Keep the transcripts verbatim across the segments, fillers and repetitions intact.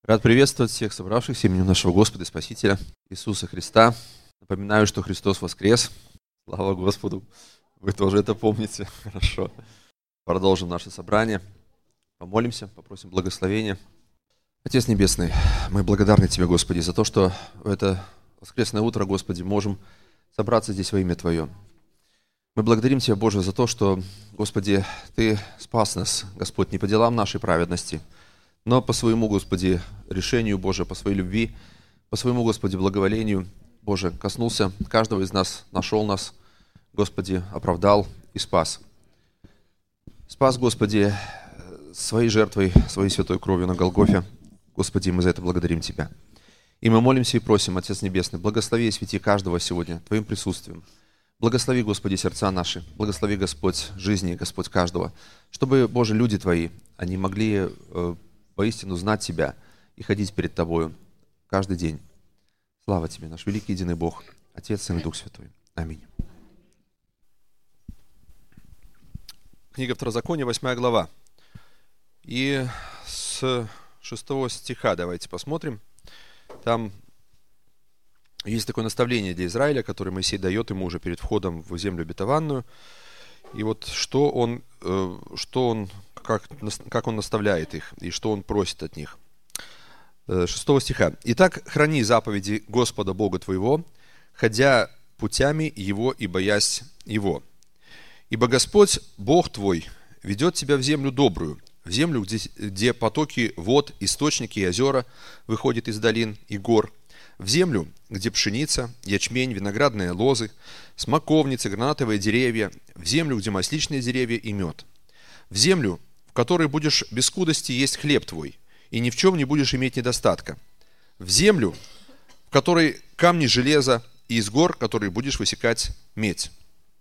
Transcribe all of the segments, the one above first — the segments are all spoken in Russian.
Рад приветствовать всех собравшихся именем нашего Господа и Спасителя Иисуса Христа. Напоминаю, что Христос воскрес. Слава Господу! Вы тоже это помните. Хорошо. Продолжим наше собрание. Помолимся, попросим благословения. Отец Небесный, мы благодарны Тебе, Господи, за то, что в это воскресное утро, Господи, можем собраться здесь во имя Твое. Мы благодарим Тебя, Боже, за то, что, Господи, Ты спас нас, Господь, не по делам нашей праведности, но по своему, Господи, решению, Боже, по своей любви, по своему, Господи, благоволению, Боже, коснулся каждого из нас, нашел нас, Господи, оправдал и спас. Спас, Господи, своей жертвой, своей святой кровью на Голгофе. Господи, мы за это благодарим Тебя. И мы молимся и просим, Отец Небесный, благослови и свети каждого сегодня Твоим присутствием. Благослови, Господи, сердца наши, благослови, Господь, жизни, Господь, каждого, чтобы, Боже, люди Твои, они могли э, воистину знать Тебя и ходить перед Тобою каждый день. Слава Тебе, наш великий единый Бог, Отец, Сын и Дух Святой. Аминь. Книга Второзакония, восьмая глава. И с шестого стиха давайте посмотрим. Там есть такое наставление для Израиля, которое Моисей дает ему уже перед входом в землю обетованную. И вот что он, что он как, как он наставляет их и что он просит от них. Шестого стиха. «Итак, храни заповеди Господа Бога твоего, ходя путями Его и боясь Его. Ибо Господь, Бог твой, ведет тебя в землю добрую, в землю, где, где потоки вод, источники и озера выходят из долин и гор, в землю, где пшеница, ячмень, виноградные лозы, смоковницы, гранатовые деревья, в землю, где масличные деревья и мед, в землю, в которой будешь без скудости есть хлеб твой, и ни в чем не будешь иметь недостатка, в землю, в которой камни железа, и из гор, которые будешь высекать медь.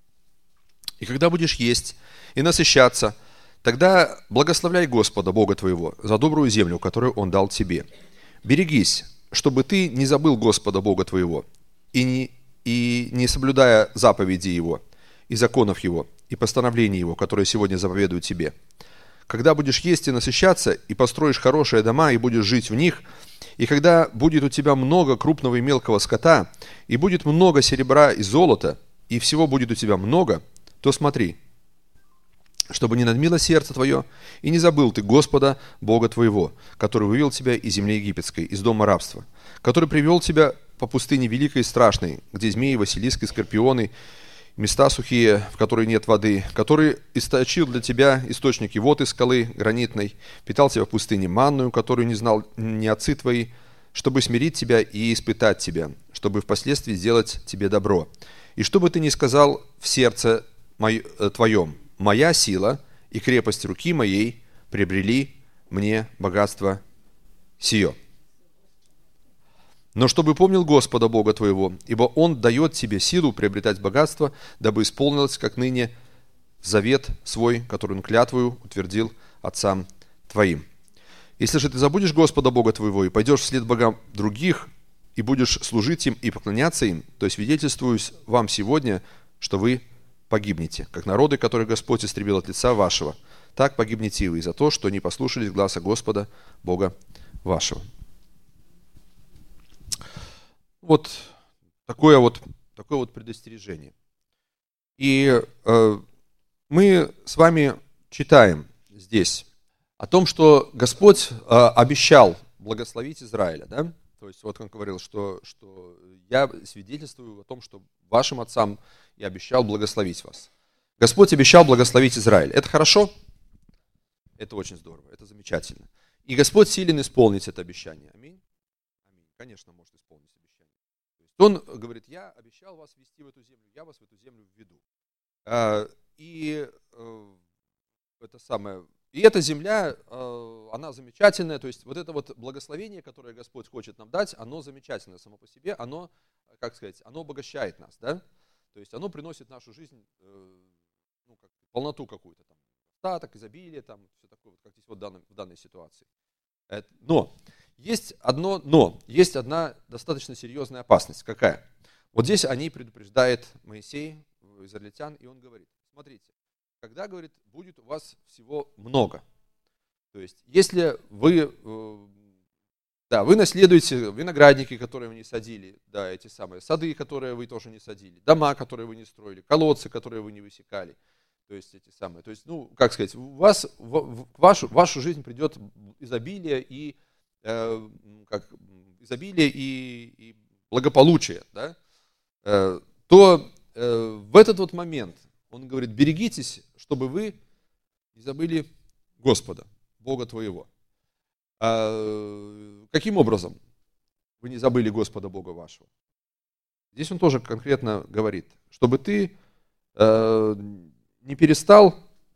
И когда будешь есть и насыщаться, тогда благословляй Господа, Бога твоего, за добрую землю, которую Он дал тебе. Берегись, чтобы ты не забыл Господа, Бога твоего, и не, и не соблюдая заповеди Его, и законов Его, и постановлений Его, которые сегодня заповедую тебе. Когда будешь есть и насыщаться, и построишь хорошие дома, и будешь жить в них, и когда будет у тебя много крупного и мелкого скота, и будет много серебра и золота, и всего будет у тебя много, то смотри, чтобы не надмило сердце твое, и не забыл ты Господа, Бога твоего, который вывел тебя из земли египетской, из дома рабства, который привел тебя по пустыне великой и страшной, где змеи, василиски, скорпионы, места сухие, в которые нет воды, который источил для тебя источники вод из скалы гранитной, питал тебя в пустыне манную, которую не знал ни отцы твои, чтобы смирить тебя и испытать тебя, чтобы впоследствии сделать тебе добро. И чтобы ты не сказал в сердце твоем: моя сила и крепость руки моей приобрели мне богатство сие. Но чтобы помнил Господа Бога твоего, ибо Он дает тебе силу приобретать богатство, дабы исполнилось, как ныне, завет свой, который Он клятвою утвердил отцам твоим. Если же ты забудешь Господа Бога твоего и пойдешь вслед богам других, и будешь служить им и поклоняться им, то свидетельствую вам сегодня, что вы погибнете, как народы, которые Господь истребил от лица вашего. Так погибнете и вы за то, что не послушались гласа Господа Бога вашего». Вот такое вот, такое вот предостережение. И э, мы с вами читаем здесь о том, что Господь э, обещал благословить Израиля, да? То есть вот он говорил, что, что я свидетельствую о том, что вашим отцам я обещал благословить вас. Господь обещал благословить Израиль. Это хорошо? Это очень здорово, это замечательно. И Господь силен исполнить это обещание. Аминь. Аминь. Конечно, может исполнить обещание. Он говорит: я обещал вас ввести в эту землю, я вас в эту землю введу. И это самое, и эта земля, она замечательная, то есть вот это вот благословение, которое Господь хочет нам дать, оно замечательное само по себе, оно, как сказать, оно обогащает нас, да? То есть оно приносит в нашу жизнь, ну, как, полноту какую-то, там, остаток, изобилие, там, все такое, вот, как здесь вот в данной, в данной ситуации. Но есть одно но, есть одна достаточно серьезная опасность. Какая? Вот здесь о ней предупреждает Моисей, израильтян, и он говорит: смотрите, когда, говорит, будет у вас всего много, то есть если вы Да, вы наследуете виноградники, которые вы не садили, да, эти самые сады, которые вы тоже не садили, дома, которые вы не строили, колодцы, которые вы не высекали. То есть эти самые, то есть, ну, как сказать, у вас, в, в, вашу, в вашу жизнь придет изобилие и, э, как, изобилие и, и благополучие, да, э, то э, в этот вот момент он говорит, берегитесь, чтобы вы не забыли Господа, Бога твоего. А, каким образом вы не забыли Господа Бога вашего? Здесь он тоже конкретно говорит, чтобы ты э, не перестал,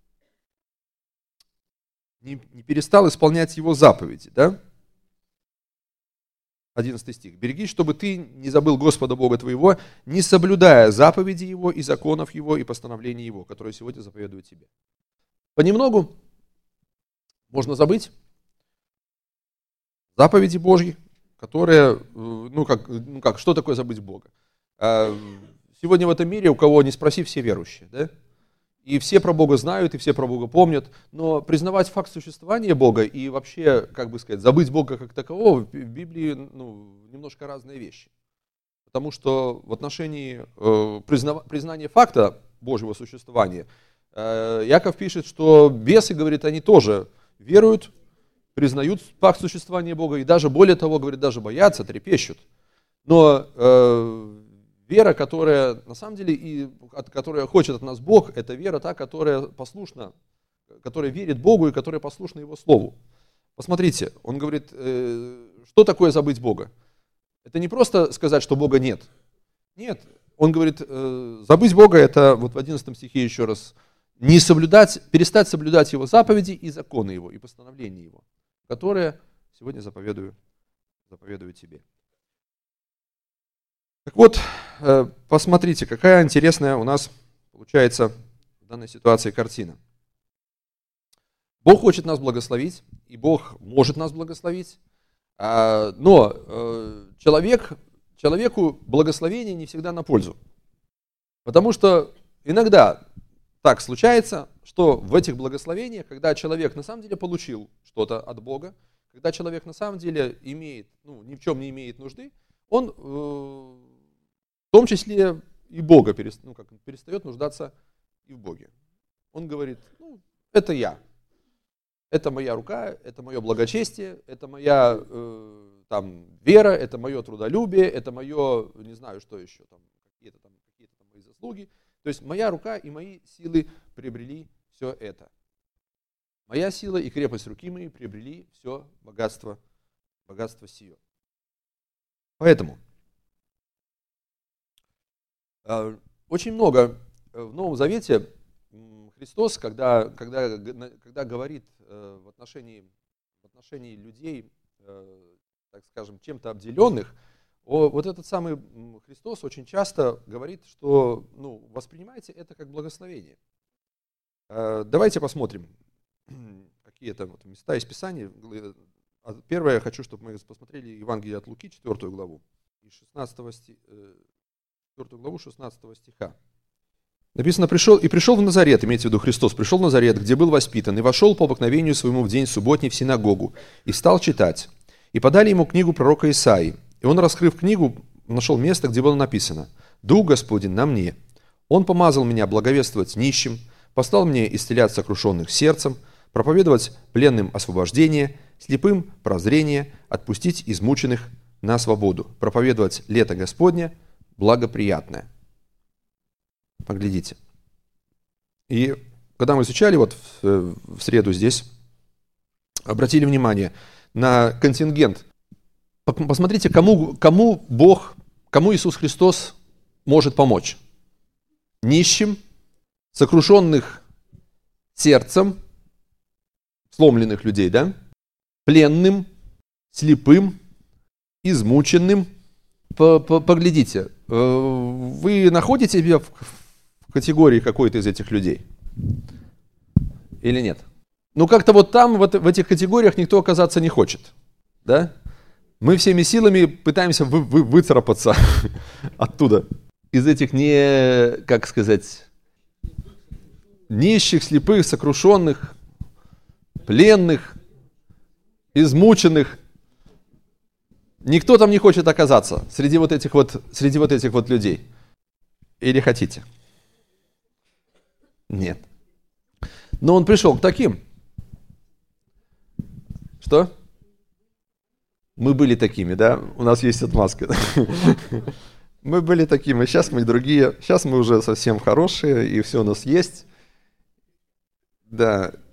не, не перестал исполнять его заповеди, да? одиннадцатый стих. «Берегись, чтобы ты не забыл Господа Бога твоего, не соблюдая заповеди его и законов его и постановлений его, которые сегодня заповедуют тебе». Понемногу можно забыть заповеди Божьи, которые, ну как, ну как, что такое забыть Бога? Сегодня в этом мире, у кого не спроси, все верующие, да? И все про Бога знают, и все про Бога помнят, но признавать факт существования Бога и вообще, как бы сказать, забыть Бога как такового в Библии, ну, немножко разные вещи. Потому что в отношении э, признав... признания факта Божьего существования э, Яков пишет, что бесы, говорит, они тоже веруют, признают факт существования Бога, и даже более того, говорит, даже боятся, трепещут. Но э, вера, которая на самом деле, и, от, которая хочет от нас Бог, это вера та, которая послушна, которая верит Богу и которая послушна Его Слову. Посмотрите, он говорит, э, что такое забыть Бога? Это не просто сказать, что Бога нет. Нет, он говорит, э, забыть Бога, это вот в одиннадцатом стихе еще раз, не соблюдать, перестать соблюдать Его заповеди и законы Его, и постановления Его, которые сегодня заповедую, заповедую тебе. Так вот, посмотрите, какая интересная у нас получается в данной ситуации картина. Бог хочет нас благословить, и Бог может нас благословить, но человек, человеку благословение не всегда на пользу. Потому что иногда так случается, что в этих благословениях, когда человек на самом деле получил что-то от Бога, когда человек на самом деле имеет, ну, ни в чем не имеет нужды, он э, в том числе и Бога перест, ну, как, перестает нуждаться и в Боге. Он говорит, ну, это я, это моя рука, это мое благочестие, это моя э, там, вера, это мое трудолюбие, это мое, не знаю, что еще, там, какие-то там, какие-то там мои заслуги. То есть моя рука и мои силы приобрели все это. Моя сила и крепость руки моей приобрели все богатство, богатство сие. Поэтому э, очень много в Новом Завете Христос, когда, когда, когда говорит э, в, отношении, в отношении людей, э, так скажем, чем-то обделенных, о, вот этот самый Христос очень часто говорит, что ну, воспринимайте это как благословение. Э, давайте посмотрим какие-то вот места из Писания. Первое, я хочу, чтобы мы посмотрели Евангелие от Луки, четвёртую главу, шестнадцатого стиха, четвёртую главу шестнадцатого стиха. Написано, пришел, и пришел в Назарет, имеется в виду Христос, пришел в Назарет, где был воспитан, и вошел по обыкновению своему в день субботний в синагогу, и стал читать. И подали ему книгу пророка Исаии. И он, раскрыв книгу, нашел место, где было написано: «Дух Господень на мне. Он помазал меня благовествовать нищим, послал мне исцелять сокрушенных сердцем, проповедовать пленным освобождение, слепым прозрение, отпустить измученных на свободу, проповедовать лето Господне благоприятное». Поглядите. И когда мы изучали вот в, в среду здесь, обратили внимание на контингент. Посмотрите, кому, кому Бог, кому Иисус Христос может помочь. Нищим, сокрушенных сердцем, сломленных людей, да? Пленным, слепым, измученным. Поглядите, вы находите себя в категории какой-то из этих людей? Или нет? Ну, как-то вот там, вот в этих категориях никто оказаться не хочет. Да? Мы всеми силами пытаемся вы, вы, выцарапаться оттуда. Из этих не, как сказать, нищих, слепых, сокрушенных, пленных, измученных. Никто там не хочет оказаться среди вот этих вот, среди вот этих вот людей. Или хотите? Нет. Но он пришел к таким. Что? Мы были такими, да? У нас есть отмазка. Мы были такими, сейчас мы другие. Сейчас мы уже совсем хорошие, и все у нас есть. Да.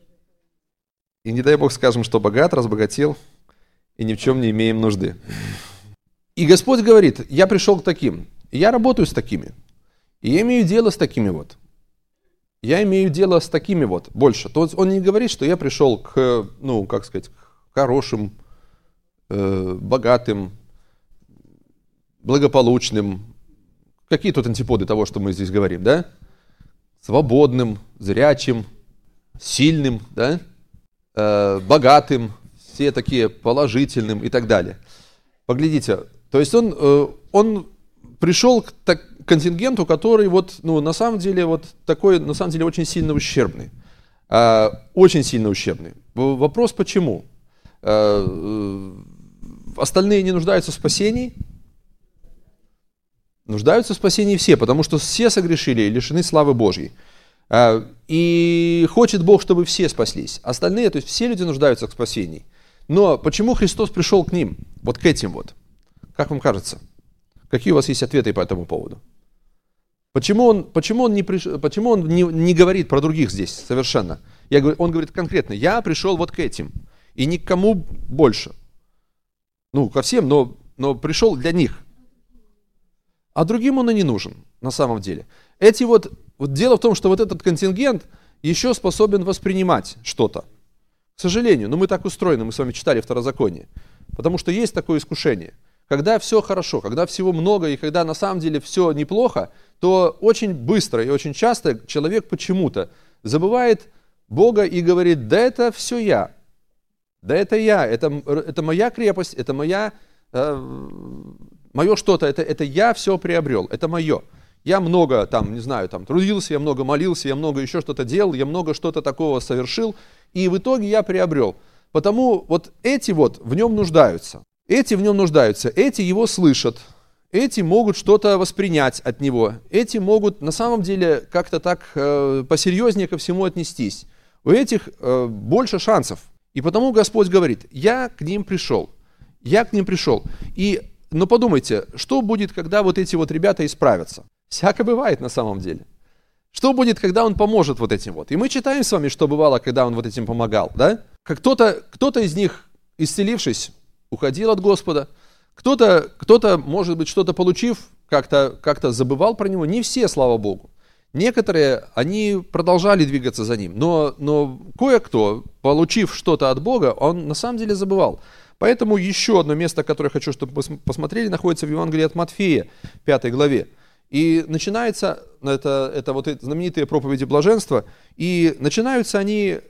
И не дай Бог скажем, что богат, разбогател, и ни в чем не имеем нужды. И Господь говорит, я пришел к таким. Я работаю с такими. И я имею дело с такими вот. Я имею дело с такими вот больше. То есть он не говорит, что я пришел к, ну, как сказать, к хорошим, э, богатым, благополучным. Какие тут антиподы того, что мы здесь говорим, да? Свободным, зрячим, сильным, да? Э, богатым, все такие положительным и так далее. Поглядите, то есть он, э, он пришел к так, контингенту, который вот, ну, на самом деле, вот такой, на самом деле, очень сильно ущербный. Э, очень сильно ущербный. Вопрос, почему? Э, остальные не нуждаются в спасении? Нуждаются в спасении все, потому что все согрешили и лишены славы Божьей. Э, и хочет Бог, чтобы все спаслись. Остальные, то есть все люди нуждаются в спасении. Но почему Христос пришел к ним? Вот к этим вот. Как вам кажется? Какие у вас есть ответы по этому поводу? Почему он, почему он, не, приш... почему он не, не говорит про других здесь совершенно? Я говорю, он говорит конкретно, я пришел вот к этим, и ни к кому больше. Ну, ко всем, но, но пришел для них. А другим он и не нужен, на самом деле. Эти вот, вот дело в том, что вот этот контингент еще способен воспринимать что-то. К сожалению, но мы так устроены, мы с вами читали Второзаконие. Потому что есть такое искушение. Когда все хорошо, когда всего много, и когда на самом деле все неплохо, то очень быстро и очень часто человек почему-то забывает Бога и говорит, да это все я, да это я, это, это моя крепость, это моя, э, мое что-то, это, это я все приобрел, это мое. Я много там, не знаю, там трудился, я много молился, я много еще что-то делал, я много что-то такого совершил, и в итоге я приобрел. Потому вот эти вот в нем нуждаются. Эти в нем нуждаются, эти его слышат, эти могут что-то воспринять от него, эти могут на самом деле как-то так э, посерьезнее ко всему отнестись. У этих э, больше шансов. И потому Господь говорит, я к ним пришел, я к ним пришел. И, но подумайте, что будет, когда вот эти вот ребята исправятся? Всякое бывает на самом деле. Что будет, когда он поможет вот этим вот? И мы читаем с вами, что бывало, когда он вот этим помогал, да? Как кто-то, кто-то из них, исцелившись, уходил от Господа. Кто-то, кто-то, может быть, что-то получив, как-то, как-то забывал про него. Не все, слава Богу. Некоторые, они продолжали двигаться за ним. Но, но кое-кто, получив что-то от Бога, он на самом деле забывал. Поэтому еще одно место, которое я хочу, чтобы вы посмотрели, находится в Евангелии от Матфея, пятой главе. И начинается, это, это вот эти знаменитые проповеди блаженства, и начинаются они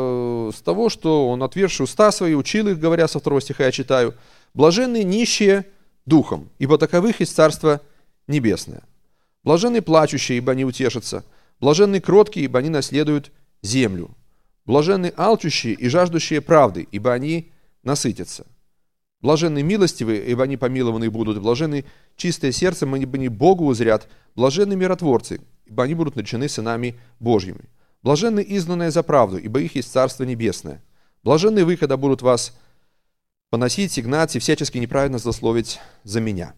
э, с того, что он, отверши уста свои, учил их, говоря со второго стиха, я читаю, «Блаженны нищие духом, ибо таковых есть Царство Небесное. Блаженны плачущие, ибо они утешатся. Блаженны кроткие, ибо они наследуют землю. Блаженны алчущие и жаждущие правды, ибо они насытятся. Блаженны милостивые, ибо они помилованы будут. Блаженны чистые сердцем, ибо они Богу узрят. Блаженны миротворцы, ибо они будут наречены сынами Божьими. Блаженны изгнанные за правду, ибо их есть Царство Небесное. Блаженны вы, когда будут вас поносить, гнать и всячески неправедно злословить за меня».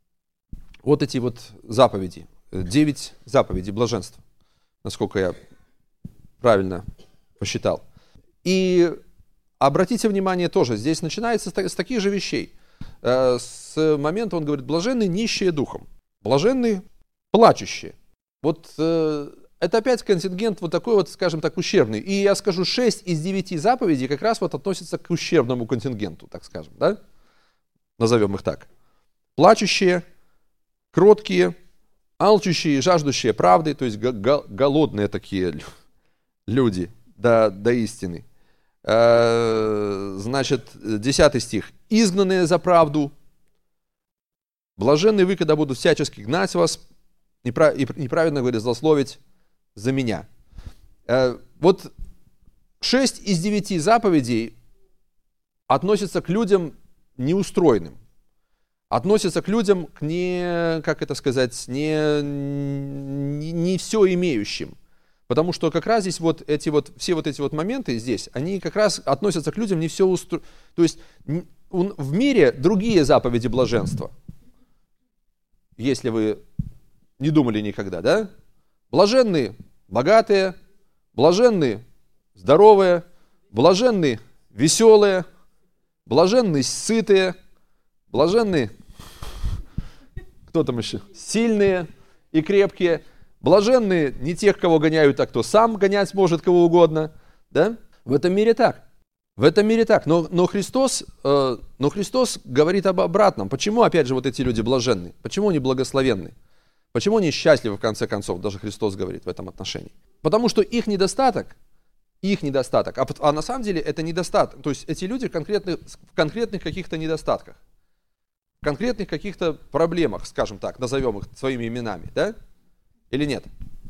Вот эти вот заповеди, девять заповедей блаженства, насколько я правильно посчитал. И обратите внимание тоже, здесь начинается с таких же вещей. С момента он говорит, блаженны нищие духом, блаженны плачущие. Вот это опять контингент вот такой вот, скажем так, ущербный. И я скажу, шесть из девяти заповедей как раз вот относятся к ущербному контингенту, так скажем, да? Назовем их так. Плачущие, кроткие, алчущие, жаждущие правды, то есть голодные такие люди до, до истины. Значит, десятый стих. «Изгнанные за правду, блаженны вы, когда будут всячески гнать вас, и неправедно, говорит, злословить за меня». Вот шесть из девяти заповедей относятся к людям неустроенным. относятся к людям, к не, как это сказать, не, не, не все имеющим. Потому что как раз здесь вот эти вот, все вот эти вот моменты здесь, они как раз относятся к людям не все устро... То есть в мире другие заповеди блаженства. Если вы не думали никогда, да? Блаженные, богатые, блаженные, здоровые, блаженные, веселые, блаженные, сытые, блаженные, кто там еще? Сильные и крепкие. Блаженные не тех, кого гоняют, а кто сам гонять может кого угодно. Да? В этом мире так. В этом мире так. Но, но, Христос, э, но Христос говорит об обратном. Почему, опять же, вот эти люди блаженны? Почему они благословенны? Почему они счастливы, в конце концов? Даже Христос говорит в этом отношении. Потому что их недостаток, их недостаток, а, а на самом деле это недостаток. То есть эти люди в конкретных, в конкретных каких-то недостатках, в конкретных каких-то проблемах, скажем так, назовем их своими именами, да? Или нет?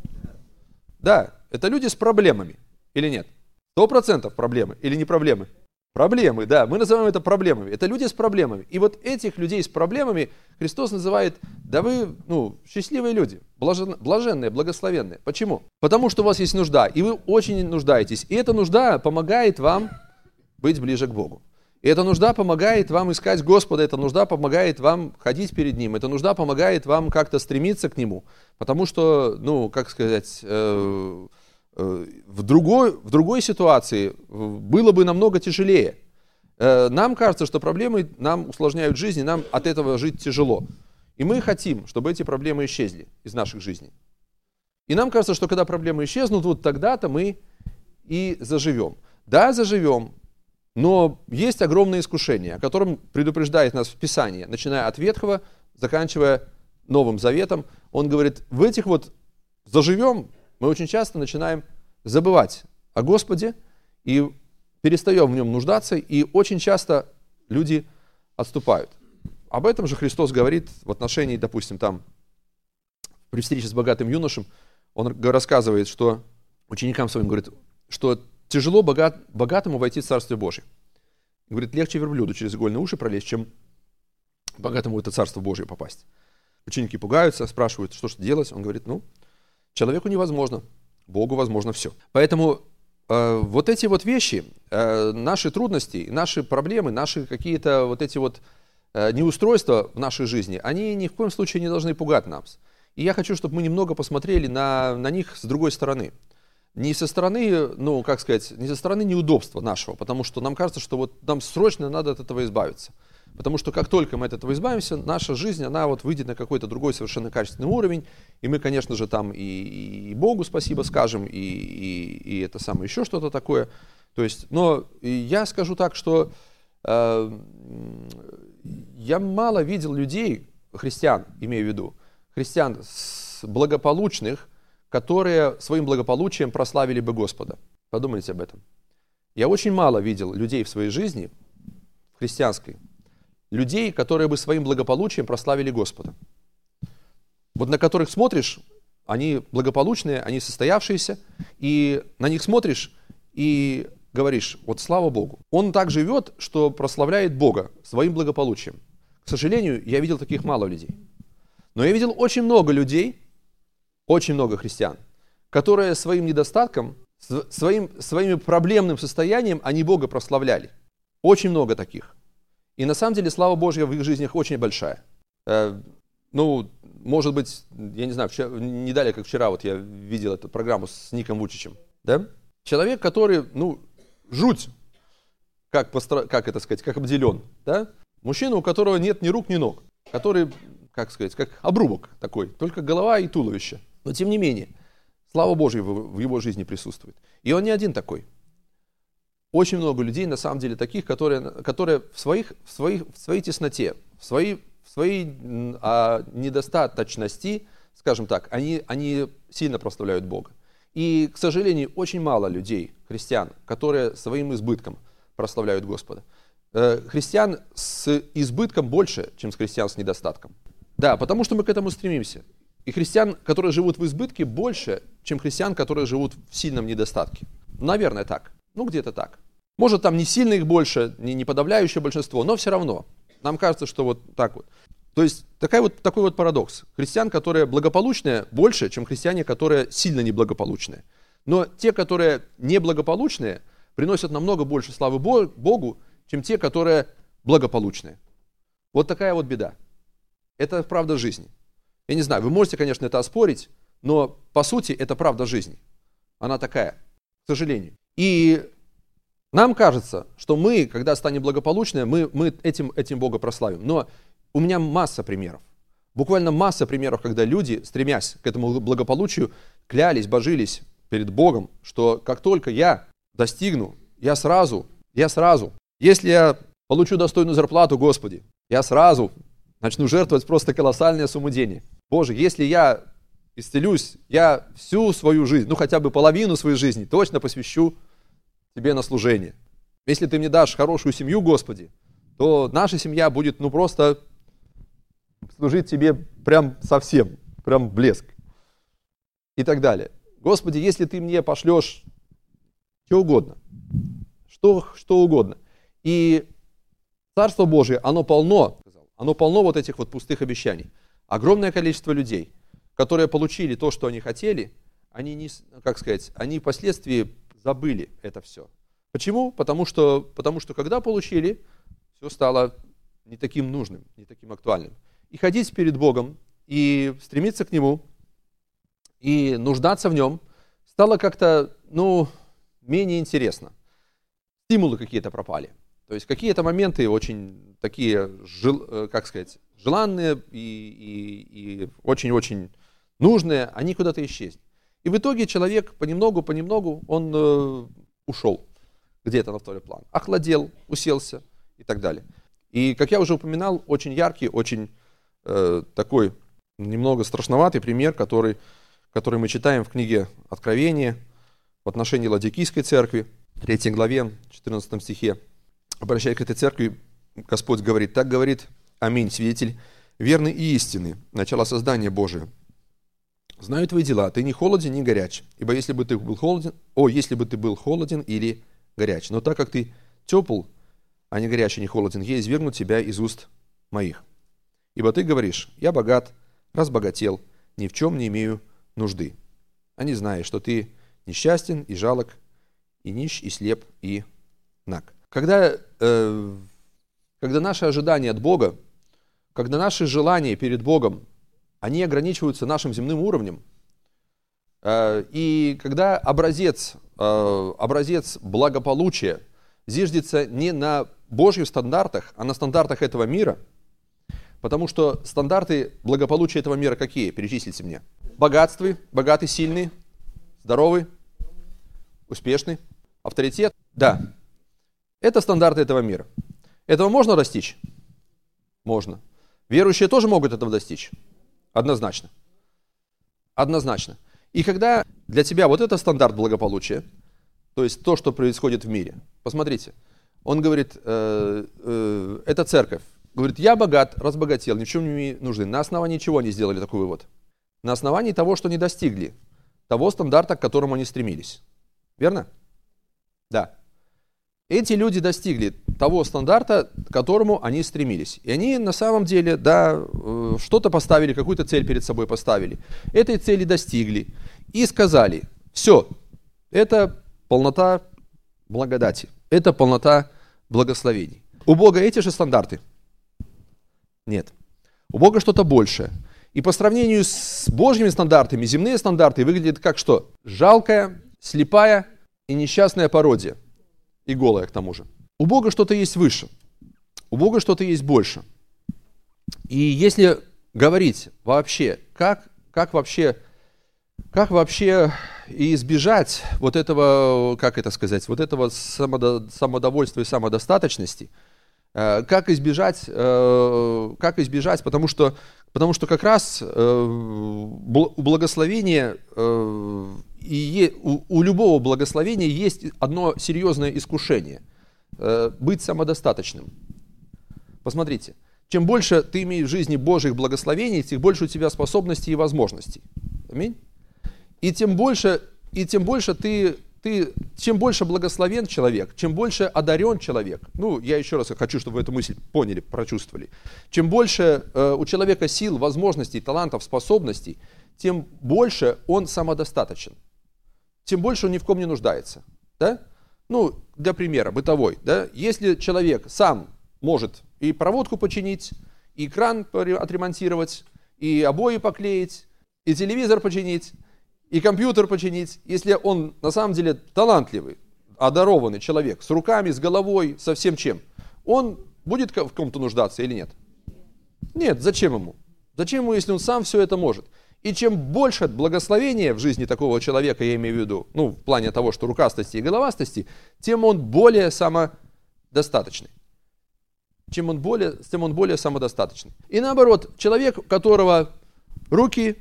Да, это люди с проблемами, или нет? Сто процентов проблемы или не проблемы? Проблемы, да, мы называем это проблемами. Это люди с проблемами. И вот этих людей с проблемами Христос называет, да вы, ну, счастливые люди, блажен, блаженные, благословенные. Почему? Потому что у вас есть нужда, и вы очень нуждаетесь. И эта нужда помогает вам быть ближе к Богу. И эта нужда помогает вам искать Господа, эта нужда помогает вам ходить перед Ним, эта нужда помогает вам как-то стремиться к Нему. Потому что, ну, как сказать, э, э, в, другой, в другой ситуации было бы намного тяжелее. Э, нам кажется, что проблемы нам усложняют жизнь, и нам от этого жить тяжело. И мы хотим, чтобы эти проблемы исчезли из наших жизней. И нам кажется, что когда проблемы исчезнут, вот тогда-то мы и заживем. Да, заживем. Но есть огромное искушение, о котором предупреждает нас в Писании, начиная от Ветхого, заканчивая Новым Заветом. Он говорит, в этих вот заживем, мы очень часто начинаем забывать о Господе и перестаем в нем нуждаться, и очень часто люди отступают. Об этом же Христос говорит в отношении, допустим, там, при встрече с богатым юношем, он рассказывает, что ученикам своим говорит, что тяжело богат, богатому войти в Царствие Божие. Говорит, легче верблюду через игольные уши пролезть, чем богатому в это Царство Божие попасть. Ученики пугаются, спрашивают, что же делать. Он говорит, ну, человеку невозможно, Богу возможно все. Поэтому э, вот эти вот вещи, э, наши трудности, наши проблемы, наши какие-то вот эти вот э, неустройства в нашей жизни, они ни в коем случае не должны пугать нас. И я хочу, чтобы мы немного посмотрели на, на них с другой стороны. Не со стороны, ну, как сказать, не со стороны неудобства нашего, потому что нам кажется, что вот нам срочно надо от этого избавиться. Потому что как только мы от этого избавимся, наша жизнь, она вот выйдет на какой-то другой совершенно качественный уровень, и мы, конечно же, там и, и Богу спасибо скажем, и, и, и это самое еще что-то такое. То есть, но я скажу так, что э, я мало видел людей, христиан, имею в виду, христиан с благополучных, которые своим благополучием прославили бы Господа. Подумайте об этом. Я очень мало видел людей в своей жизни, в христианской, людей, которые бы своим благополучием прославили Господа. Вот на которых смотришь, они благополучные, они состоявшиеся, и на них смотришь и говоришь, вот слава Богу. Он так живет, что прославляет Бога своим благополучием. К сожалению, я видел таких мало людей. Но я видел очень много людей, очень много христиан, которые своим недостатком, своим, своим проблемным состоянием, они Бога прославляли. Очень много таких. И на самом деле слава Божья в их жизнях очень большая. Э, ну, может быть, я не знаю, вчера, не далее, как вчера, вот я видел эту программу с Ником Вучичем. Да? Человек, который, ну, жуть, как, постро, как это сказать, как обделен. Да? Мужчина, у которого нет ни рук, ни ног. Который, как сказать, как обрубок такой, только голова и туловище. Но тем не менее, слава Божья в его жизни присутствует. И он не один такой. Очень много людей, на самом деле, таких, которые, которые в, своих, в, своих, в своей тесноте, в своей, в своей а, недостаточности, скажем так, они, они сильно прославляют Бога. И, к сожалению, очень мало людей, христиан, которые своим избытком прославляют Господа. Э, христиан с избытком больше, чем с христиан с недостатком. Да, потому что мы к этому стремимся. И христиан, которые живут в избытке, больше, чем христиан, которые живут в сильном недостатке. Наверное, так. Ну, где-то так. Может, там не сильно их больше, не, не подавляющее большинство, но все равно. Нам кажется, что вот так вот. То есть такой вот, такой вот парадокс. Христиан, которые благополучные, больше, чем христиане, которые сильно неблагополучные. Но те, которые неблагополучные, приносят намного больше славы Богу, чем те, которые благополучные. Вот такая вот беда. Это правда жизни. Я не знаю, вы можете, конечно, это оспорить, но по сути это правда жизни. Она такая, к сожалению. И нам кажется, что мы, когда станем благополучными, мы, мы этим, этим Бога прославим. Но у меня масса примеров. Буквально масса примеров, когда люди, стремясь к этому благополучию, клялись, божились перед Богом, что как только я достигну, я сразу, я сразу, если я получу достойную зарплату, Господи, я сразу начну жертвовать просто колоссальные суммы денег. Боже, если я исцелюсь, я всю свою жизнь, ну хотя бы половину своей жизни точно посвящу Тебе на служение. Если Ты мне дашь хорошую семью, Господи, то наша семья будет ну просто служить Тебе прям совсем, прям блеск. И так далее. Господи, если Ты мне пошлешь что угодно, что, что угодно. И Царство Божие, оно полно, оно полно вот этих вот пустых обещаний. Огромное количество людей, которые получили то, что они хотели, они, не, как сказать, они впоследствии забыли это все. Почему? Потому что, потому что когда получили, все стало не таким нужным, не таким актуальным. И ходить перед Богом, и стремиться к Нему, и нуждаться в Нем стало как-то, ну, менее интересно. Стимулы какие-то пропали. То есть какие-то моменты очень такие, жел, как сказать, желанные и, и, и очень-очень нужные, они куда-то исчезли. И в итоге человек понемногу, понемногу, он э, ушел где-то на второй план. Охладел, уселся и так далее. И, как я уже упоминал, очень яркий, очень э, такой немного страшноватый пример, который, который мы читаем в книге Откровения в отношении Ладикийской церкви, третьей главе, четырнадцатом стихе. Обращаясь к этой церкви, Господь говорит: так говорит Аминь, свидетель верный и истинный, начало создания Божия. Знаю твои дела, ты не холоден, не горяч. Ибо если бы ты был холоден, о, если бы ты был холоден или горяч. Но так как ты тепл, а не горячий, не холоден, я извергну тебя из уст моих. Ибо ты говоришь: я богат, разбогател, ни в чем не имею нужды. А не знаешь, что ты несчастен и жалок, и нищ, и слеп, и наг. Когда, э, когда наши ожидания от Бога, когда наши желания перед Богом, они ограничиваются нашим земным уровнем, э, и когда образец, э, образец благополучия зиждется не на Божьих стандартах, а на стандартах этого мира, потому что стандарты благополучия этого мира какие? Перечислите мне. Богатствый, богатый, сильный, здоровый, успешный, авторитет. Да. Это стандарты этого мира. Этого можно достичь? Можно. Верующие тоже могут этого достичь? Однозначно. Однозначно. И когда для тебя вот это стандарт благополучия, то есть то, что происходит в мире, посмотрите, он говорит, э, э, это церковь, говорит: я богат, разбогател, ни в чем не имею нужды. На основании чего они сделали такой вывод? На основании того, что не достигли того стандарта, к которому они стремились. Верно? Да. Эти люди достигли того стандарта, к которому они стремились. И они на самом деле, да, что-то поставили, какую-то цель перед собой поставили. Этой цели достигли и сказали: все, это полнота благодати, это полнота благословений. У Бога эти же стандарты? Нет. У Бога что-то большее. И по сравнению с Божьими стандартами, земные стандарты выглядят как что? Жалкая, слепая и несчастная пародия. И голая к тому же. У Бога что-то есть выше. У Бога что-то есть больше. И если говорить вообще, как, как вообще, как вообще избежать вот этого, как это сказать, вот этого самодо, самодовольства и самодостаточности, как избежать, как избежать, потому что, потому что как раз у благословения и у, у любого благословения есть одно серьезное искушение – быть самодостаточным. Посмотрите, чем больше ты имеешь в жизни Божьих благословений, тем больше у тебя способностей и возможностей. Аминь. И тем больше, и тем больше ты ты, чем больше благословен человек, чем больше одарен человек, ну, я еще раз хочу, чтобы вы эту мысль поняли, прочувствовали, чем больше э, у человека сил, возможностей, талантов, способностей, тем больше он самодостаточен, тем больше он ни в ком не нуждается, да? Ну, для примера, бытовой, да, если человек сам может и проводку починить, и кран отремонтировать, и обои поклеить, и телевизор починить, и компьютер починить, если он на самом деле талантливый, одарованный человек, с руками, с головой, со всем чем, он будет в ком-то нуждаться или нет? Нет, зачем ему? Зачем ему, если он сам все это может? И чем больше благословения в жизни такого человека, я имею в виду, ну, в плане того, что рукастости и головастости, тем он более самодостаточный. Чем он более, тем он более самодостаточный. И наоборот, человек, у которого руки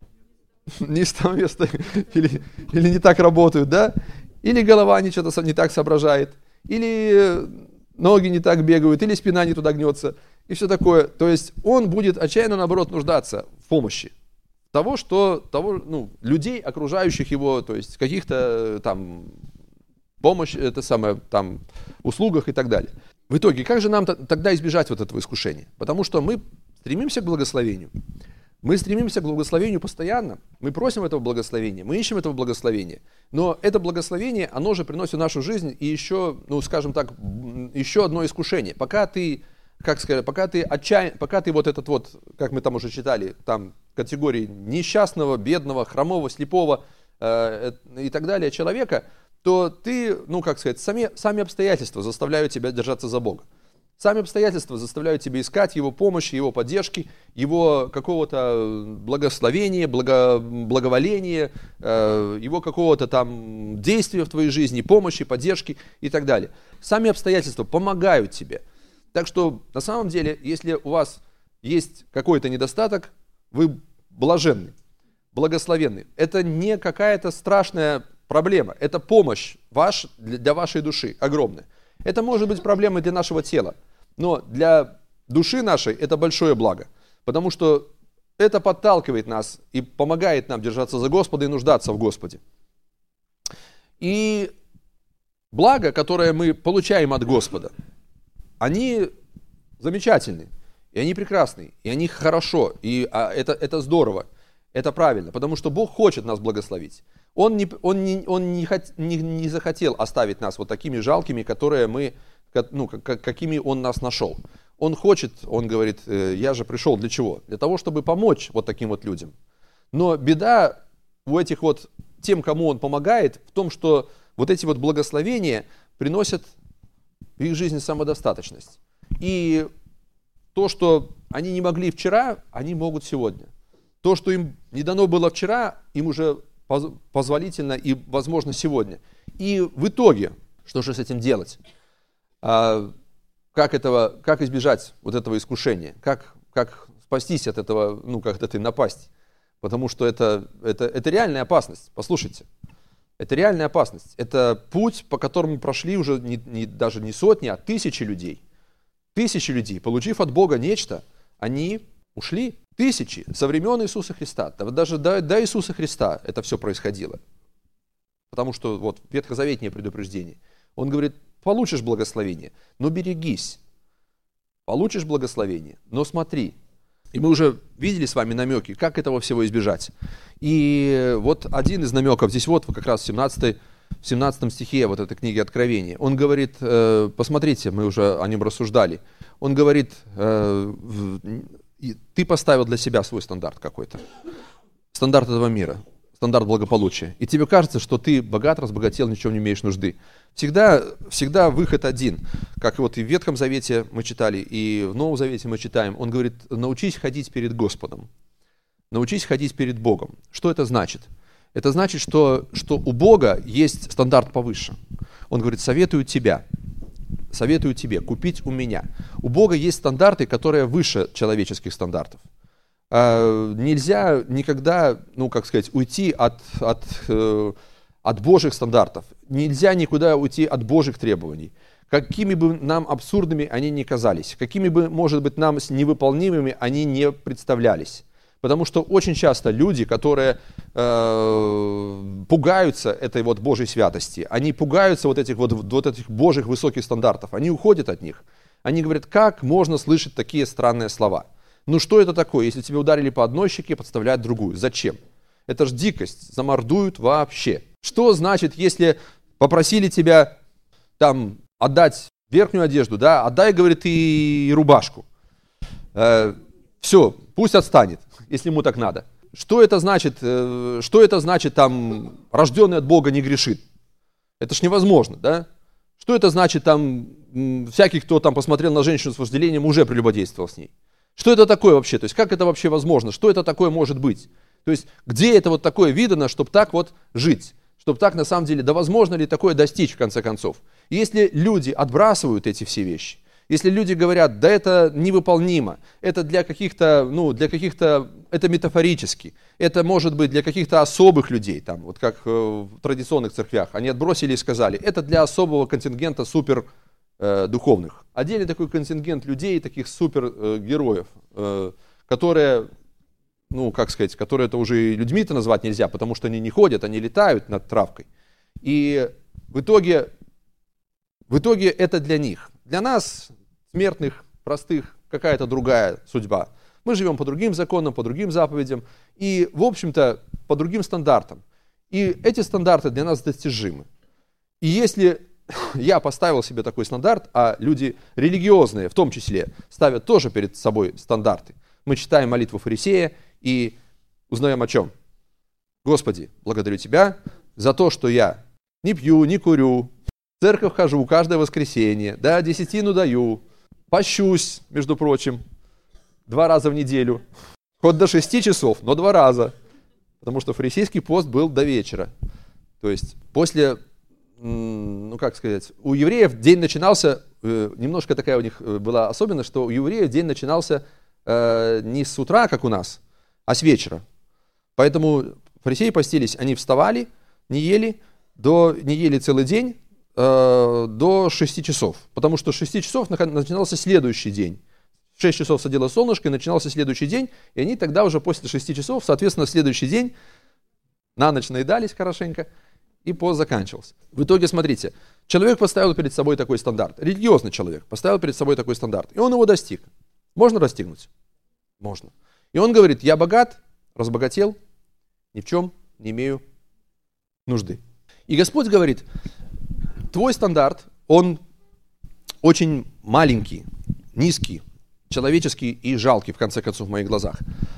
не с того места или, или не так работают, да, или голова не что-то не так соображает, или ноги не так бегают, или спина не туда гнется, и все такое. То есть он будет отчаянно, наоборот, нуждаться в помощи того, что, того, ну, людей, окружающих его, то есть каких-то там помощь, это самое, там, услугах и так далее. В итоге, как же нам тогда избежать вот этого искушения? Потому что мы стремимся к благословению. Мы стремимся к благословению постоянно. Мы просим этого благословения, мы ищем этого благословения. Но это благословение, оно же приносит в нашу жизнь и еще, ну, скажем так, еще одно искушение. Пока ты, как сказать, пока ты отчаян, пока ты вот этот вот, как мы там уже читали, там категории несчастного, бедного, хромого, слепого э, и так далее человека, то ты, ну, как сказать, сами, сами обстоятельства заставляют тебя держаться за Бога. Сами обстоятельства заставляют тебя искать Его помощи, Его поддержки, Его какого-то благословения, благо, благоволения, э, Его какого-то там действия в твоей жизни, помощи, поддержки и так далее. Сами обстоятельства помогают тебе. Так что, на самом деле, если у вас есть какой-то недостаток, вы блаженны, благословенны. Это не какая-то страшная проблема, это помощь ваш, для вашей души огромная. Это может быть проблемой для нашего тела, но для души нашей это большое благо, потому что это подталкивает нас и помогает нам держаться за Господа и нуждаться в Господе. И благо, которое мы получаем от Господа, они замечательны, и они прекрасны, и они хорошо, и это, это здорово, это правильно, потому что Бог хочет нас благословить. Он, не, он, не, он не, хот, не, не захотел оставить нас вот такими жалкими, которые мы, ну, как, какими Он нас нашел. Он хочет, Он говорит, я же пришел для чего? Для того, чтобы помочь вот таким вот людям. Но беда у этих вот, тем, кому Он помогает, в том, что вот эти вот благословения приносят в их жизни самодостаточность. И то, что они не могли вчера, они могут сегодня. То, что им не дано было вчера, им уже позволительно и возможно сегодня. И в итоге, что же с этим делать? А, как, этого, как избежать вот этого искушения? Как, как спастись от этого, ну, как от этой напасти? Потому что это, это, это реальная опасность. Послушайте, это реальная опасность. Это путь, по которому прошли уже не, не, даже не сотни, а тысячи людей. Тысячи людей, получив от Бога нечто, они ушли. Тысячи со времен Иисуса Христа, даже до, до Иисуса Христа это все происходило. Потому что вот ветхозаветнее предупреждение. Он говорит, получишь благословение, но берегись. Получишь благословение, но смотри. И мы уже видели с вами намеки, как этого всего избежать. И вот один из намеков, здесь вот как раз в семнадцатом стихе вот этой книги Откровения, он говорит, посмотрите, мы уже о нем рассуждали, он говорит, и ты поставил для себя свой стандарт какой-то. Стандарт этого мира. Стандарт благополучия. И тебе кажется, что ты богат, разбогател, ничего не имеешь нужды. Всегда, всегда выход один. Как вот и в Ветхом Завете мы читали, и в Новом Завете мы читаем. Он говорит, научись ходить перед Господом. Научись ходить перед Богом. Что это значит? Это значит, что, что у Бога есть стандарт повыше. Он говорит, советую тебя. Советую тебе купить у меня. У Бога есть стандарты, которые выше человеческих стандартов. А, нельзя никогда, ну, как сказать, уйти от, от, э, от Божьих стандартов. Нельзя никуда уйти от Божьих требований. Какими бы нам абсурдными они ни казались, какими бы, может быть, нам невыполнимыми они не представлялись. Потому что очень часто люди, которые э, пугаются этой вот Божьей святости, они пугаются вот этих вот, вот этих Божьих высоких стандартов, они уходят от них. Они говорят, как можно слышать такие странные слова? Ну что это такое, если тебя ударили по одной щеке, подставляют другую? Зачем? Это ж дикость, замордуют вообще. Что значит, если попросили тебя там отдать верхнюю одежду, да, отдай, говорит, и рубашку. Э, все, пусть отстанет, если ему так надо. Что это значит, э, что это значит, там, рожденный от Бога не грешит? Это ж невозможно, да? Что это значит, там, всякий, кто там посмотрел на женщину с вожделением, уже прелюбодействовал с ней? Что это такое вообще? То есть, как это вообще возможно? Что это такое может быть? То есть, где это вот такое видано, чтобы так вот жить? Чтобы так, на самом деле, да возможно ли такое достичь, в конце концов? И если люди отбрасывают эти все вещи, если люди говорят, да это невыполнимо, это для каких-то, ну, для каких-то, это метафорически, это может быть для каких-то особых людей, там, вот как в традиционных церквях, они отбросили и сказали, это для особого контингента супер э, духовных. Отдельный такой контингент людей, таких супергероев, э, которые, ну, как сказать, которые это уже людьми-то назвать нельзя, потому что они не ходят, они летают над травкой. И в итоге, в итоге это для них. Для нас, смертных, простых, какая-то другая судьба. Мы живем по другим законам, по другим заповедям и, в общем-то, по другим стандартам. И эти стандарты для нас достижимы. И если я поставил себе такой стандарт, а люди религиозные в том числе ставят тоже перед собой стандарты, мы читаем молитву фарисея и узнаем о чем? Господи, благодарю Тебя за то, что я не пью, не курю, в церковь хожу каждое воскресенье, да, десятину даю, пощусь, между прочим, два раза в неделю, хоть до шести часов, но два раза, потому что фарисейский пост был до вечера. То есть после, ну как сказать, у евреев день начинался, немножко такая у них была особенность, что у евреев день начинался не с утра, как у нас, а с вечера. Поэтому фарисеи постились, они вставали, не ели, до, не ели целый день, до шести часов, потому что с шести часов начинался следующий день. В шесть часов садилось солнышко, и начинался следующий день, и они тогда уже после шести часов, соответственно, в следующий день на ночь наедались хорошенько, и пост заканчивался. В итоге, смотрите, человек поставил перед собой такой стандарт, религиозный человек поставил перед собой такой стандарт, и он его достиг. Можно достигнуть? Можно. И он говорит, я богат, разбогател, ни в чем не имею нужды. И Господь говорит, твой стандарт, он очень маленький, низкий, человеческий и жалкий, в конце концов, в моих глазах.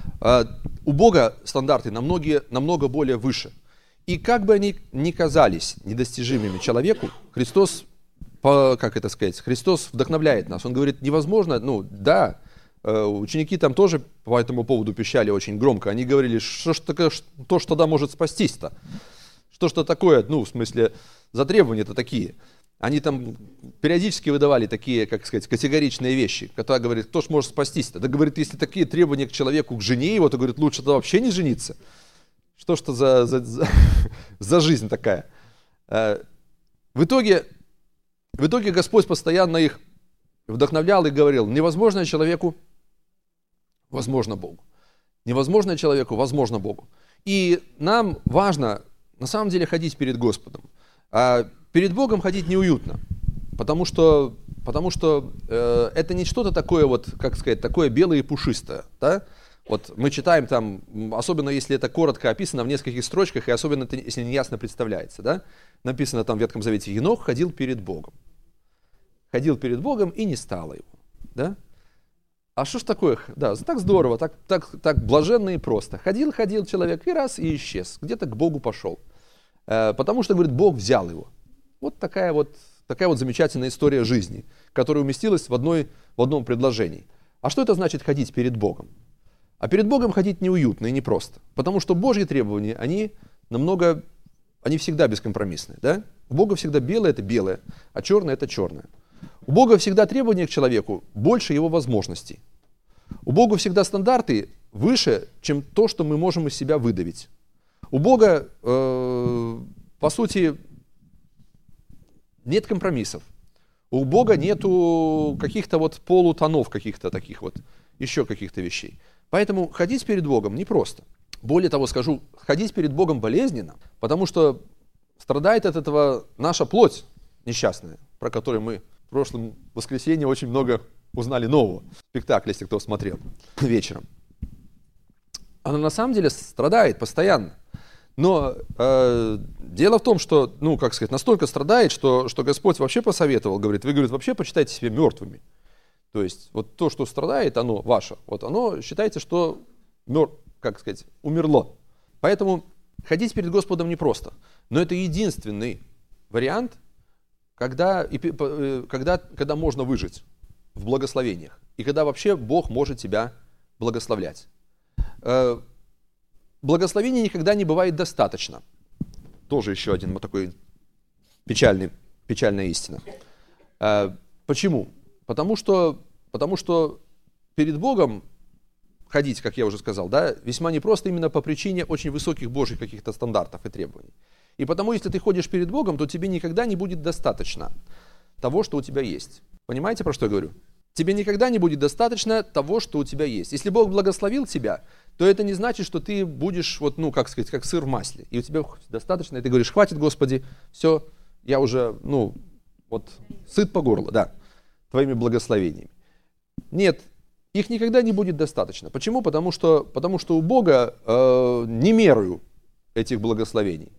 У Бога стандарты намного, намного более выше. И как бы они ни казались недостижимыми человеку, Христос, как это сказать, Христос вдохновляет нас. Он говорит, невозможно, ну да, ученики там тоже по этому поводу пищали очень громко. Они говорили, что ж такое, то, что тогда может спастись-то? Что ж такое, ну, в смысле, за требования-то такие. Они там периодически выдавали такие, как сказать, категоричные вещи, которые говорят, кто ж может спастись-то? Да, говорит, если такие требования к человеку, к жене его, то, говорит, лучше-то вообще не жениться. Что ж это за, за, за, за жизнь такая? В итоге, в итоге Господь постоянно их вдохновлял и говорил, невозможное человеку, возможно Богу. Невозможное человеку, возможно Богу. И нам важно, на самом деле, ходить перед Господом. А перед Богом ходить неуютно, потому что, потому что э, это не что-то такое, вот, как сказать, такое белое и пушистое. Да? Вот мы читаем там, особенно если это коротко описано в нескольких строчках, и особенно если неясно представляется. Да? Написано там в Ветхом Завете, Енох ходил перед Богом. Ходил перед Богом и не стало его. Да? А что ж такое? Да, так здорово, так, так, так блаженно и просто. Ходил, ходил человек и раз, и исчез. Где-то к Богу пошел. Потому что, говорит, Бог взял его. Вот такая вот, такая вот замечательная история жизни, которая уместилась в, одной, в одном предложении. А что это значит ходить перед Богом? А перед Богом ходить неуютно и непросто. Потому что Божьи требования, они намного, они всегда бескомпромиссные. Да? У Бога всегда белое – это белое, а черное – это черное. У Бога всегда требования к человеку больше его возможностей. У Бога всегда стандарты выше, чем то, что мы можем из себя выдавить. У Бога, э, по сути, нет компромиссов. У Бога нету каких-то вот полутонов, каких-то таких вот, еще каких-то вещей. Поэтому ходить перед Богом непросто. Более того, скажу, ходить перед Богом болезненно, потому что страдает от этого наша плоть несчастная, про которую мы в прошлом воскресенье очень много узнали нового. Спектакль, если кто смотрел вечером. Она на самом деле страдает постоянно. Но э, дело в том, что, ну, как сказать, настолько страдает, что, что Господь вообще посоветовал, говорит, вы, говорит, вообще почитайте себя мертвыми. То есть вот то, что страдает, оно ваше, вот оно считайте, что, мер, как сказать, умерло. Поэтому ходить перед Господом непросто. Но это единственный вариант, когда, когда, когда можно выжить в благословениях. И когда вообще Бог может тебя благословлять. Благословения никогда не бывает достаточно. Тоже еще один вот такой печальный, печальная истина. Почему? Потому что, потому что перед Богом ходить, как я уже сказал, да, весьма непросто именно по причине очень высоких Божьих каких-то стандартов и требований. И потому, если ты ходишь перед Богом, то тебе никогда не будет достаточно того, что у тебя есть. Понимаете, про что я говорю? Тебе никогда не будет достаточно того, что у тебя есть. Если Бог благословил тебя, то это не значит, что ты будешь, вот, ну, как сказать, как сыр в масле. И у тебя достаточно, и ты говоришь, хватит, Господи, все, я уже, ну, вот, сыт по горло, да, твоими благословениями. Нет, их никогда не будет достаточно. Почему? Потому что, потому что у Бога э, не мерою этих благословений.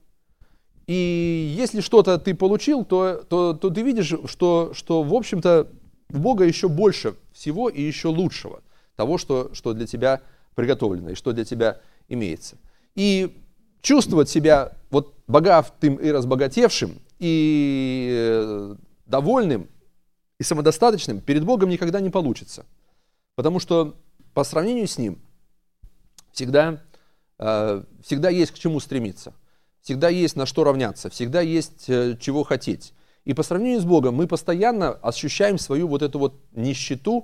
И если что-то ты получил, то, то, то ты видишь, что, что, в общем-то, у Бога еще больше всего и еще лучшего того, что, что для тебя приготовлено и что для тебя имеется. И чувствовать себя вот богатым и разбогатевшим, и довольным, и самодостаточным перед Богом никогда не получится. Потому что по сравнению с Ним всегда, всегда есть к чему стремиться, всегда есть на что равняться, всегда есть чего хотеть. И по сравнению с Богом мы постоянно ощущаем свою вот эту вот нищету,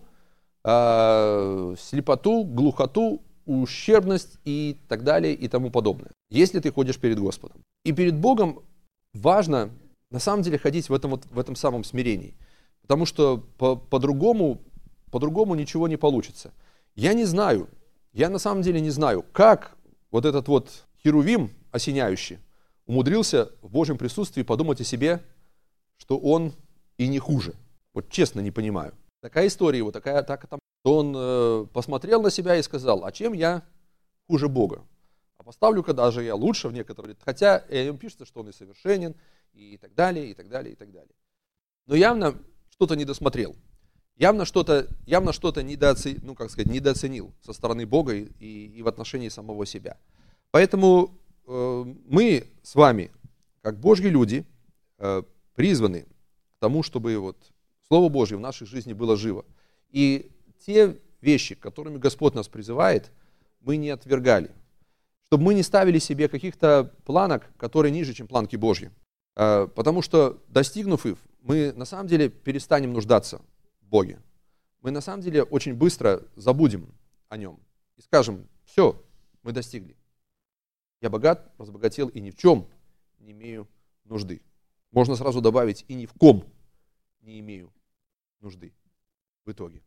э, слепоту, глухоту, ущербность и так далее и тому подобное, если ты ходишь перед Господом. И перед Богом важно на самом деле ходить в этом, вот, в этом самом смирении, потому что по, по-другому, по-другому ничего не получится. Я не знаю, я на самом деле не знаю, как вот этот вот херувим осеняющий умудрился в Божьем присутствии подумать о себе, что он и не хуже. Вот честно не понимаю. Такая история его, такая атака там. Он э, посмотрел на себя и сказал, а чем я хуже Бога? А поставлю-ка даже я лучше в некоторых. Хотя о нем пишется, что он и совершенен, и так далее, и так далее, и так далее. Но явно что-то не досмотрел. Явно что-то, явно что-то недооценил, ну, как сказать, недооценил со стороны Бога и, и в отношении самого себя. Поэтому э, мы с вами, как Божьи люди, э, призваны к тому, чтобы вот Слово Божье в нашей жизни было живо. И те вещи, к которыми Господь нас призывает, мы не отвергали. Чтобы мы не ставили себе каких-то планок, которые ниже, чем планки Божьи. Потому что, достигнув их, мы на самом деле перестанем нуждаться в Боге. Мы на самом деле очень быстро забудем о Нем. И скажем, все, мы достигли. Я богат, разбогател и ни в чем не имею нужды. Можно сразу добавить, и ни в ком не имею нужды в итоге.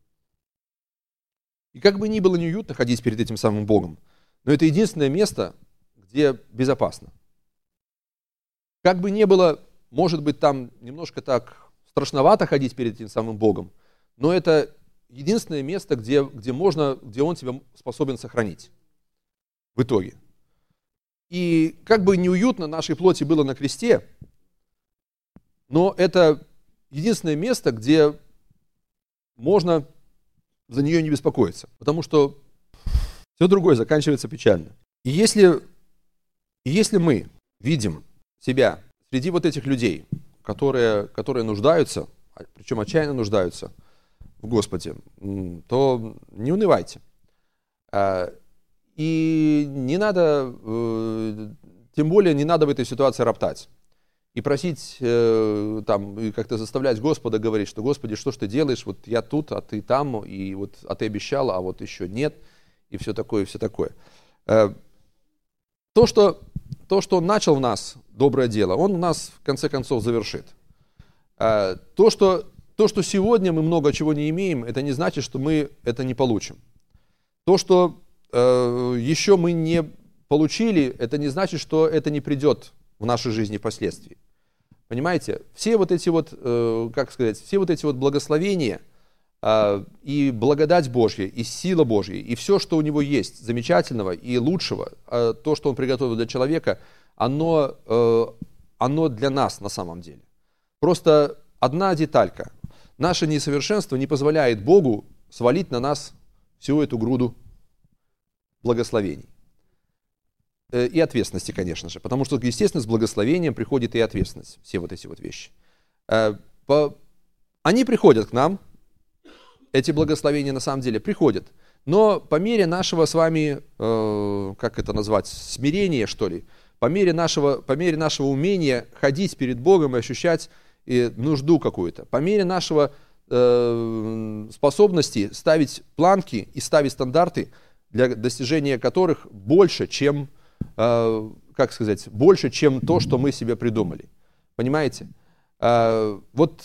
И как бы ни было неуютно ходить перед этим самым Богом, но это единственное место, где безопасно. Как бы ни было, может быть, там немножко так страшновато ходить перед этим самым Богом, но это единственное место, где, где, можно, где Он тебя способен сохранить в итоге. И как бы неуютно нашей плоти было на кресте, но это единственное место, где можно за нее не беспокоиться, потому что все другое заканчивается печально. И если, и если мы видим себя среди вот этих людей, которые, которые нуждаются, причем отчаянно нуждаются в Господе, то не унывайте. И не надо, тем более не надо в этой ситуации роптать. И просить, э, там, и как-то заставлять Господа говорить, что, Господи, что ж ты делаешь, вот я тут, а ты там, и вот, а ты обещала, а вот еще нет, и все такое, и все такое. Э, то, что, то, что Он начал в нас доброе дело, Он у нас, в конце концов, завершит. Э, то, что, то, что сегодня мы много чего не имеем, это не значит, что мы это не получим. То, что э, еще мы не получили, это не значит, что это не придет в нашей жизни впоследствии. Понимаете? Все вот эти вот, э, как сказать, все вот эти вот благословения э, и благодать Божья, и сила Божья, и все, что у него есть замечательного и лучшего, э, то, что он приготовил для человека, оно, э, оно для нас на самом деле. Просто одна деталька. Наше несовершенство не позволяет Богу свалить на нас всю эту груду благословений. И ответственности, конечно же. Потому что, естественно, с благословением приходит и ответственность. Все вот эти вот вещи. Они приходят к нам, эти благословения на самом деле приходят. Но по мере нашего с вами, как это назвать, смирения, что ли, по мере нашего, по мере нашего умения ходить перед Богом и ощущать нужду какую-то, по мере нашего способности ставить планки и ставить стандарты, для достижения которых больше, чем, как сказать, больше, чем то, что мы себе придумали. Понимаете? Вот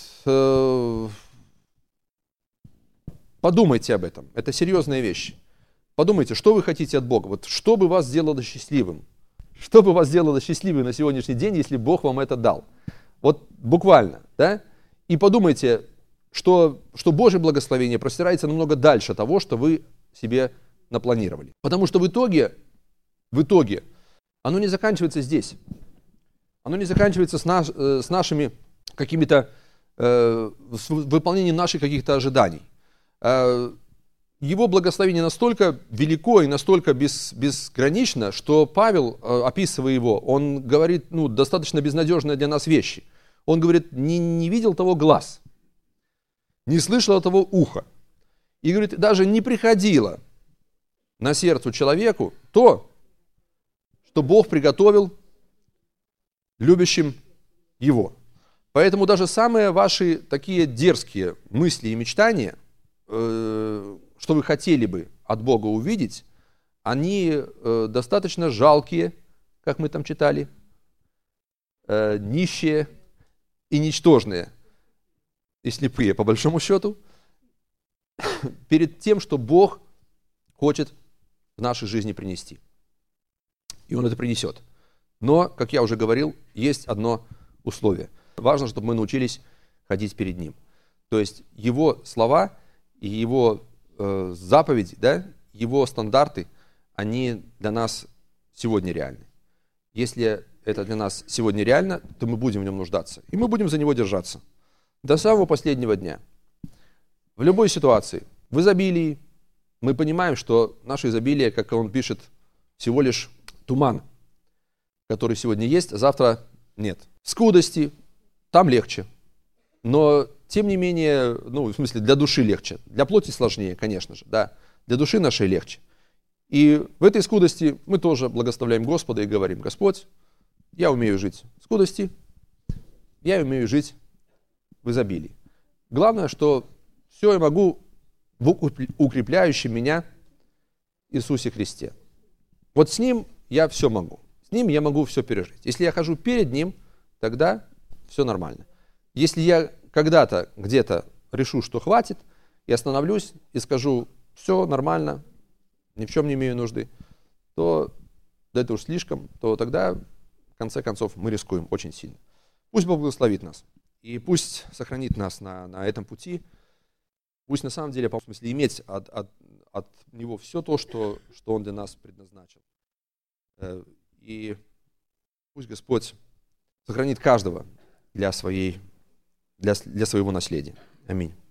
подумайте об этом. Это серьезные вещи. Подумайте, что вы хотите от Бога. Вот что бы вас сделало счастливым? Что бы вас сделало счастливым на сегодняшний день, если Бог вам это дал? Вот буквально, да? И подумайте, что, что Божье благословение простирается намного дальше того, что вы себе напланировали. Потому что в итоге, в итоге, оно не заканчивается здесь. Оно не заканчивается с, наш, с нашими какими-то, э, с выполнением наших каких-то ожиданий. Э, его благословение настолько велико и настолько без, безгранично, что Павел, э, описывая его, он говорит, ну, достаточно безнадежные для нас вещи. Он говорит, не, не видел того глаз, не слышал того уха. И говорит, даже не приходило на сердце человеку то, что Бог приготовил любящим его. Поэтому даже самые ваши такие дерзкие мысли и мечтания, э, что вы хотели бы от Бога увидеть, они э, достаточно жалкие, как мы там читали, э, нищие и ничтожные, и слепые, по большому счету, перед тем, что Бог хочет в нашей жизни принести. И Он это принесет. Но, как я уже говорил, есть одно условие. Важно, чтобы мы научились ходить перед Ним. То есть Его слова и Его э, заповеди, да, Его стандарты, они для нас сегодня реальны. Если это для нас сегодня реально, то мы будем в нем нуждаться. И мы будем за него держаться. До самого последнего дня. В любой ситуации, в изобилии, мы понимаем, что наше изобилие, как он пишет, всего лишь туман, который сегодня есть, а завтра нет. В скудости там легче. Но, тем не менее, ну, в смысле, для души легче. Для плоти сложнее, конечно же, да. Для души нашей легче. И в этой скудости мы тоже благословляем Господа и говорим: Господь, я умею жить в скудости, я умею жить в изобилии. Главное, что все я могу в укрепляющем меня Иисусе Христе. Вот с Ним я все могу. С Ним я могу все пережить. Если я хожу перед Ним, тогда все нормально. Если я когда-то где-то решу, что хватит, и остановлюсь и скажу: все нормально, ни в чем не имею нужды, то да это уж слишком, то тогда, в конце концов, мы рискуем очень сильно. Пусть Бог благословит нас. И пусть сохранит нас на, на этом пути. Пусть на самом деле, по смысле, иметь от, от, от Него все то, что, что Он для нас предназначил. И пусть Господь сохранит каждого для, своей, для, для своего наследия. Аминь.